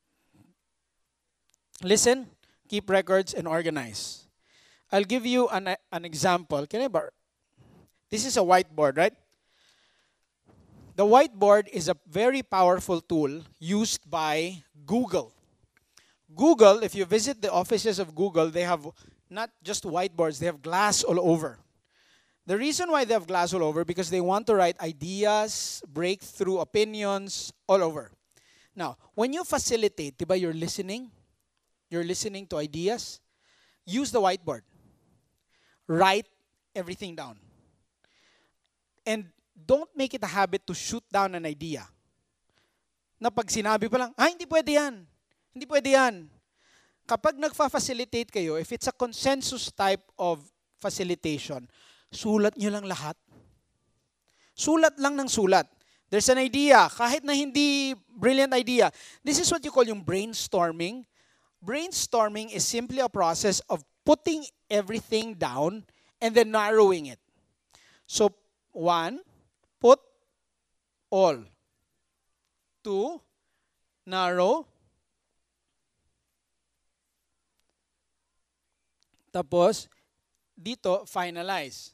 listen, keep records, and organize. I'll give you an, an example. Can I bar? This is a whiteboard, right? The whiteboard is a very powerful tool used by Google. Google, if you visit the offices of Google, they have not just whiteboards, they have glass all over. The reason why they have glass all over, because they want to write ideas, breakthrough opinions all over. Now, when you facilitate, diba, you're listening, you're listening to ideas, use the whiteboard. Write everything down. And don't make it a habit to shoot down an idea. Na pag sinabi pa lang, ah, hindi pwede yan. Hindi pwede yan. Kapag nagfa-facilitate kayo, if it's a consensus type of facilitation, sulat nyo lang lahat. Sulat lang ng sulat. There's an idea, kahit na hindi brilliant idea. This is what you call yung brainstorming. Brainstorming is simply a process of putting everything down and then narrowing it. So, one, put all. Two, narrow. Tapos, dito, finalize.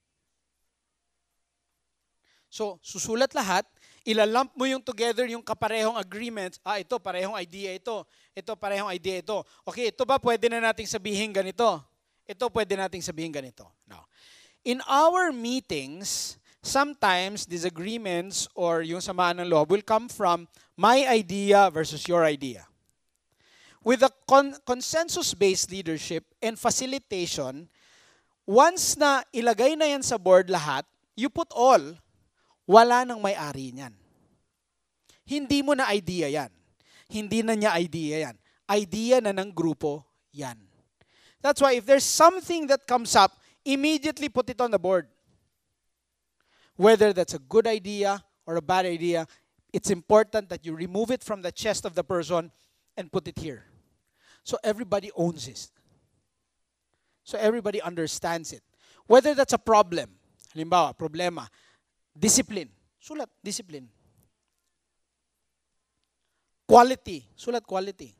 So, susulat lahat, ilalump mo yung together yung kaparehong agreements. Ah, ito, parehong idea ito. Ito, parehong idea ito. Okay, ito ba pwede na nating sabihin ganito? Ito, pwede nating sabihin ganito. Now, in our meetings, sometimes disagreements or yung samaan ng loob will come from my idea versus your idea. With a con- consensus-based leadership and facilitation, once na ilagay na yan sa board lahat, you put all, wala nang may-ari niyan. Hindi mo na idea yan. Hindi na niya idea yan. Idea na ng grupo yan. That's why if there's something that comes up, immediately put it on the board. Whether that's a good idea or a bad idea, it's important that you remove it from the chest of the person and put it here. So everybody owns it. So everybody understands it. Whether that's a problem, halimbawa, problema, discipline, sulat, discipline. Quality, sulat, quality.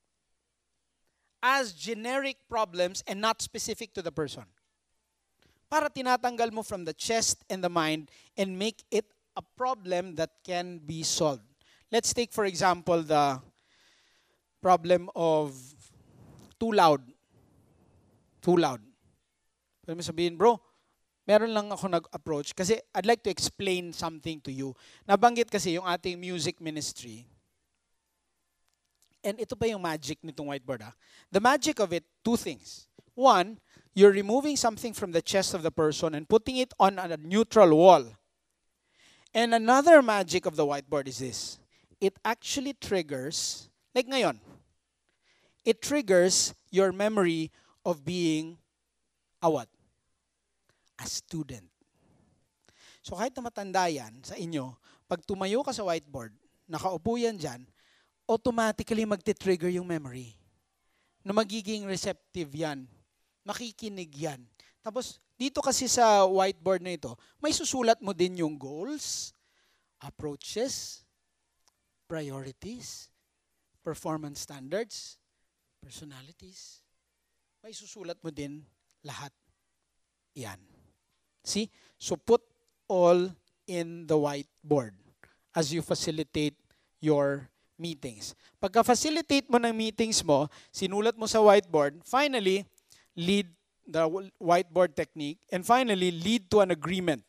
As generic problems and not specific to the person. Para tinatanggal mo from the chest and the mind and make it a problem that can be solved. Let's take, for example, the problem of too loud. Too loud. Pwede mo sabihin, bro, meron lang ako nag-approach kasi I'd like to explain something to you. Nabanggit kasi yung ating music ministry. And ito pa yung magic nitong whiteboard. Ha? The magic of it, two things. One, you're removing something from the chest of the person and putting it on a neutral wall. And another magic of the whiteboard is this. It actually triggers, like ngayon, it triggers your memory of being a what? A student. So kahit na matanda yan sa inyo, pag tumayo ka sa whiteboard, nakaupo yan dyan, automatically magti-trigger yung memory. Na magiging receptive yan. Makikinig yan. Tapos, dito kasi sa whiteboard na ito, may susulat mo din yung goals, approaches, priorities, performance standards, personalities. May susulat mo din lahat yan. See? So put all in the whiteboard as you facilitate your meetings. Pagka-facilitate mo ng meetings mo, sinulat mo sa whiteboard, finally, lead the whiteboard technique, and finally, lead to an agreement.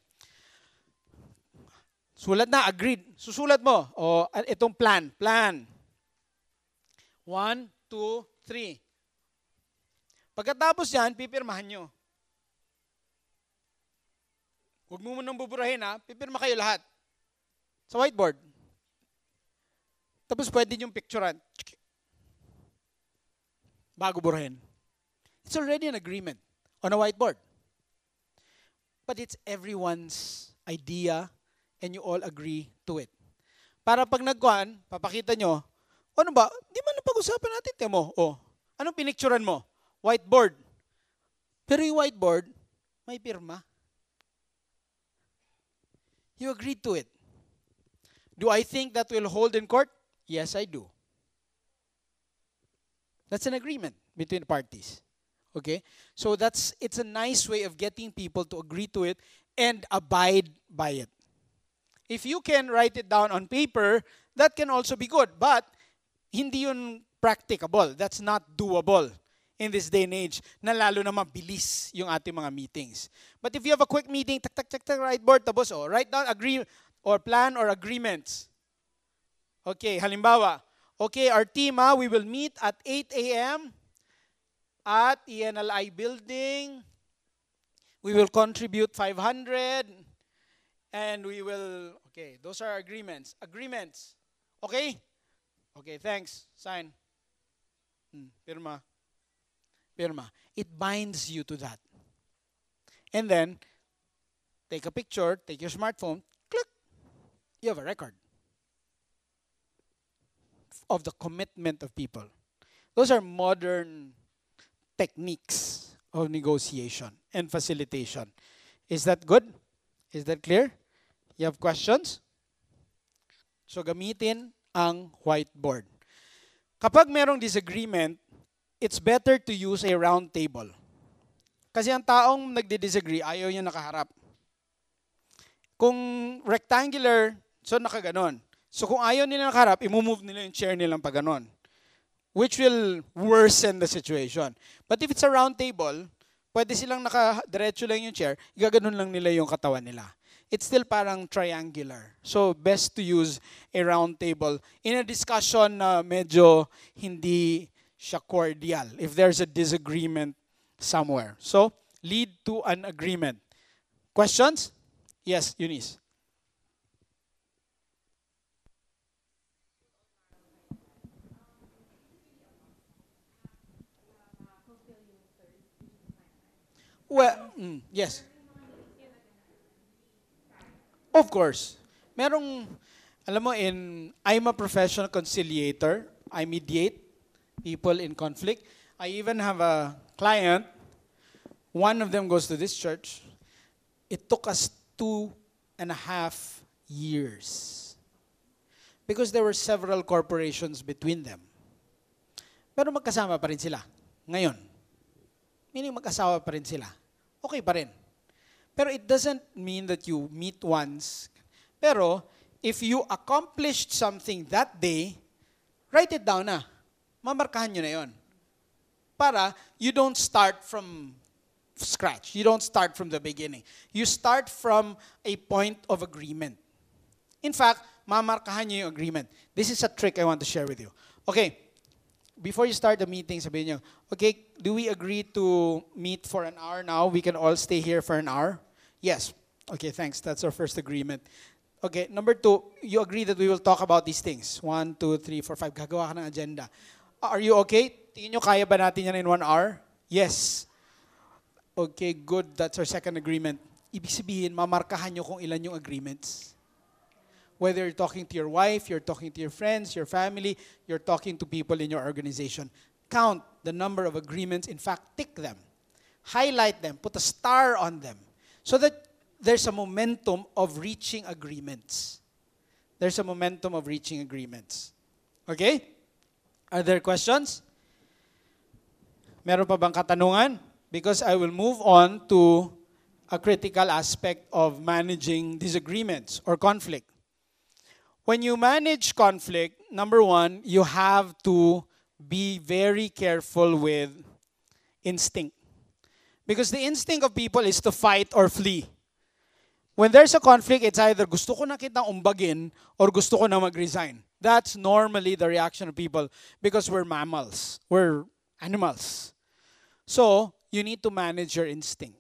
Sulat na, agreed. Susulat mo, o itong plan, plan. One, two, three. Pagkatapos yan, pipirmahan nyo. Huwag mo munang buburahin ha, pipirma kayo lahat. Sa whiteboard. Tapos pwede niyong picturean. Bago burahin. It's already an agreement on a whiteboard. But it's everyone's idea and you all agree to it. Para pag nagkuhan, papakita nyo, ano ba, di man napag-usapan natin, temo. O, anong pinicturean mo? Whiteboard. Pero yung whiteboard, may pirma. You agreed to it. Do I think that will hold in court? Yes, I do. That's an agreement between parties. Okay? So that's it's a nice way of getting people to agree to it and abide by it. If you can write it down on paper, that can also be good. But hindi yun practicable. That's not doable in this day and age na lalo na mabilis yung ating mga meetings. But if you have a quick meeting, tak tak tak tak whiteboard, tapos oh, write down agree or plan or agreements. Okay, halimbawa, okay, our team, ah, we will meet at eight a.m. at E N L I building. We will contribute five hundred and we will, okay, those are agreements. Agreements. Okay? Okay, thanks. Sign. Hmm, pirma. Pirma. It binds you to that. And then, take a picture, take your smartphone, click. You have a record of the commitment of people. Those are modern techniques of negotiation and facilitation. Is that good? Is that clear? You have questions? So gamitin ang whiteboard. Kapag merong disagreement, it's better to use a round table. Kasi ang taong nagdi-disagree, ayaw niya nakaharap. Kung rectangular, so nakaganon. So kung ayaw nila nakaharap, i-move nila yung chair nilang pa ganon. Which will worsen the situation. But if it's a round table, pwede silang naka-diretso lang yung chair, igaganon lang nila yung katawan nila. It's still parang triangular. So best to use a round table in a discussion na medyo hindi siya cordial if there's a disagreement somewhere. So, lead to an agreement. Questions? Yes, Eunice. Well, mm, yes. Of course. Merong, alam mo, in, I'm a professional conciliator. I mediate people in conflict. I even have a client. One of them goes to this church. It took us two and a half years because there were several corporations between them. Pero magkasama pa rin sila. Ngayon. Meaning mag-asawa pa rin sila. Okay pa rin. Pero it doesn't mean that you meet once. Pero if you accomplished something that day, write it down na. Mamarkahan nyo na yon. Para you don't start from scratch. You don't start from the beginning. You start from a point of agreement. In fact, mamarkahan nyo yung agreement. This is a trick I want to share with you. Okay. before you start the meeting, sabihin nyo, okay, do we agree to meet for an hour now? We can all stay here for an hour? Yes. Okay, thanks. That's our first agreement. Okay, number two, you agree that we will talk about these things. One, two, three, four, five. Gagawa ka ng agenda. Are you okay? Tingin nyo, kaya ba natin yan in one hour? Yes. Okay, good. That's our second agreement. Ibig sabihin, mamarkahan nyo kung ilan yung agreements. Whether you're talking to your wife, you're talking to your friends, your family, you're talking to people in your organization. Count the number of agreements. In fact, tick them. Highlight them. Put a star on them. So that there's a momentum of reaching agreements. There's a momentum of reaching agreements. Okay? Are there questions? Meron pa bang katanungan? Because I will move on to a critical aspect of managing disagreements or conflict. When you manage conflict, number one, you have to be very careful with instinct. Because the instinct of people is to fight or flee. When there's a conflict, it's either gusto ko na kitang umbagin or gusto ko na mag-resign. That's normally the reaction of people because we're mammals. We're animals. So, you need to manage your instinct.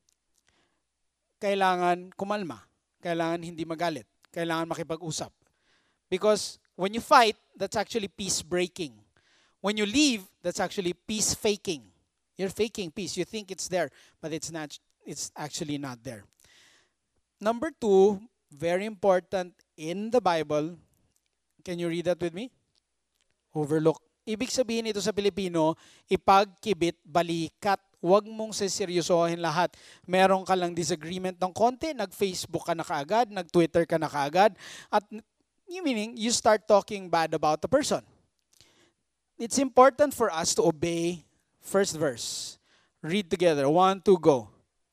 Kailangan kumalma. Kailangan hindi magalit. Kailangan makipag-usap. Because when you fight, that's actually peace breaking. When you leave, that's actually peace faking. You're faking peace. You think it's there, but it's not. It's actually not there. Number two, very important in the Bible. Can you read that with me? Overlook. Ibig sabihin ito sa Pilipino, ipagkibit, balikat. Huwag mong seseryosohin lahat. Meron ka lang disagreement ng konti, nag-Facebook ka na kaagad, nag-Twitter ka na kaagad, at meaning you start talking bad about the person. It's important for us to obey first verse. Read together. One, two, go.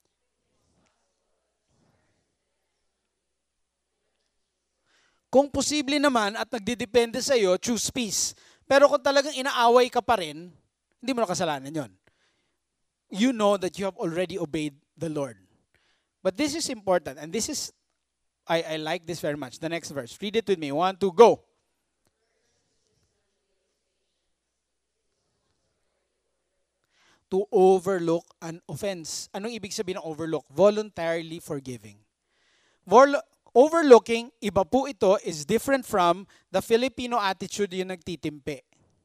Kung posible naman at nagdidepende sa iyo, choose peace. Pero kung talagang inaaway ka pa rin, hindi mo na kasalanan yon. You know that you have already obeyed the Lord. But this is important, and this is, I, I like this very much. The next verse. Read it with me. One, two, go. To overlook an offense. Anong ibig sabihin ng overlook? Voluntarily forgiving. Vol- overlooking, iba po ito, is different from the Filipino attitude yung nagtitimpe.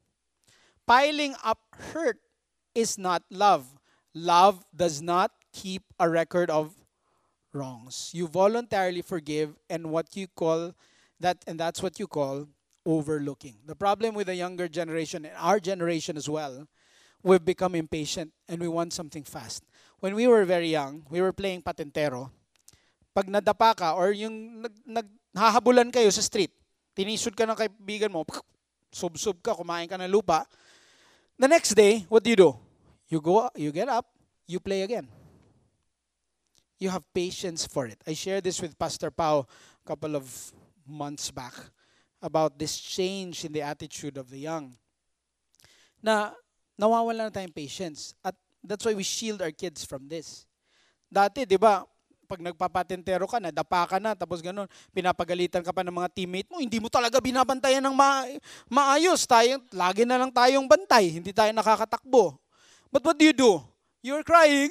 Piling up hurt is not love. Love does not keep a record of wrongs. You voluntarily forgive, and what you call that, and that's what you call overlooking. The problem with the younger generation, and our generation as well, we've become impatient and we want something fast. When we were very young, we were playing patintero. Pag nadapa ka or yung nag, naghahabulan kayo sa street, tinisod ka ng kaibigan mo, sub-sub ka, kumain ka ng lupa. The next day, what do you do? You go, you get up, you play again. You have patience for it. I shared this with Pastor Pao a couple of months back about this change in the attitude of the young. Na nawawala na tayong patience. At that's why we shield our kids from this. Dati, di ba, pag nagpapatentero ka na, dapa ka na, tapos ganun, pinapagalitan ka pa ng mga teammate mo, hindi mo talaga binabantayan ng ma- maayos. Tayo, lagi na lang tayong bantay, hindi tayo nakakatakbo. But what do you do? You're crying,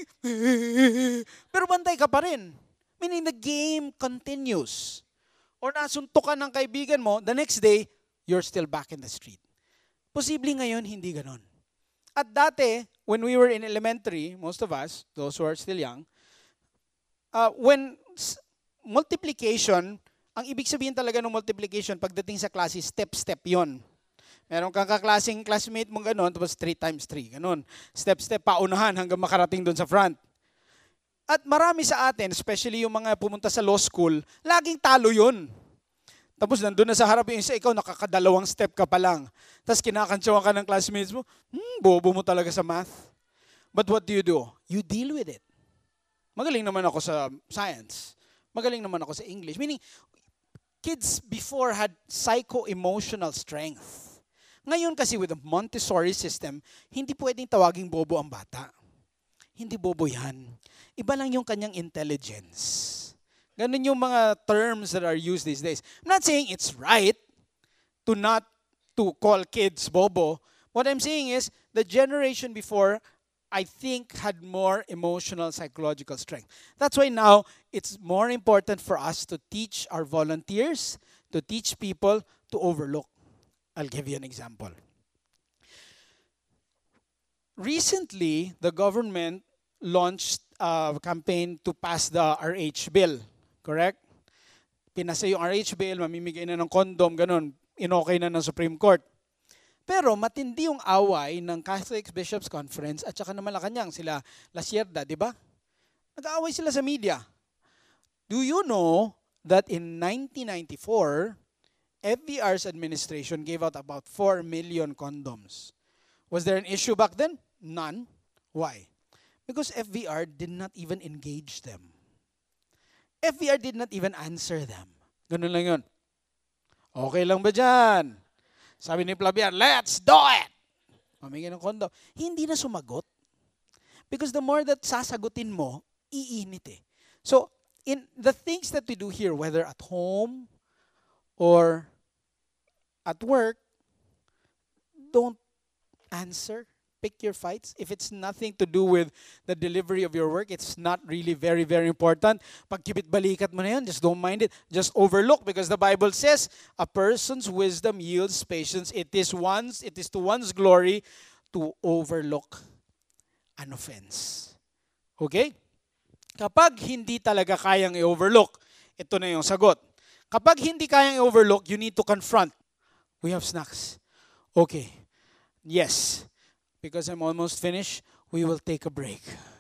pero bantay ka pa rin. Meaning the game continues. Or nasuntok ka ng kaibigan mo, the next day, you're still back in the street. Posible ngayon, hindi ganon. At dati, when we were in elementary, most of us, those who are still young, uh, when s- multiplication, ang ibig sabihin talaga ng multiplication, pagdating sa klase, step-step yon. Meron kang kaklaseng classmate mong ganon, tapos three times three, ganon. Step-step, paunahan hanggang makarating doon sa front. At marami sa atin, especially yung mga pumunta sa law school, laging talo yun. Tapos nandun na sa harap yung isa, ikaw nakakadalawang step ka pa lang. Tapos kinakantsawan ka ng classmates mo, hmm, bobo mo talaga sa math. But what do you do? You deal with it. Magaling naman ako sa science. Magaling naman ako sa English. Meaning, kids before had psycho-emotional strength. Ngayon kasi with the Montessori system, hindi pwedeng tawaging bobo ang bata. Hindi bobo yan. Iba lang yung kanyang intelligence. Ganun yung mga terms that are used these days. I'm not saying it's right to not to call kids bobo, What I'm saying is, the generation before, I think, had more emotional, psychological strength. That's why now, it's more important for us to teach our volunteers, to teach people to overlook. I'll give you an example. Recently, the government launched a campaign to pass the R H bill. Correct? Pinasa yung R H bill, mamimigay na ng condom, ganun. Inokay na ng Supreme Court. Pero matindi yung away ng Catholic Bishops' Conference at saka ng Malacanang, sila La Sierda, di ba? Nag-aaway sila sa media. Do you know that in nineteen ninety-four, F B R's administration gave out about four million condoms? Was there an issue back then? None. Why? Because F B R did not even engage them. F B R did not even answer them. Ganun lang yun. Okay lang ba dyan? Sabi ni Flavian, let's do it! Mamigay ng kondom. Hindi na sumagot. Because the more that sasagutin mo, iinit eh. So, in the things that we do here, whether at home or at work, don't answer. Pick your fights. If it's nothing to do with the delivery of your work, it's not really very, very important. Pag kibit-balikat mo na yan, just don't mind it. Just overlook, because the Bible says, a person's wisdom yields patience. It is one's, it is to one's glory to overlook an offense. Okay? Kapag hindi talaga kayang i-overlook, ito na yung sagot. Kapag hindi kayang i-overlook, you need to confront. We have snacks. Okay. Yes. Because I'm almost finished, we will take a break.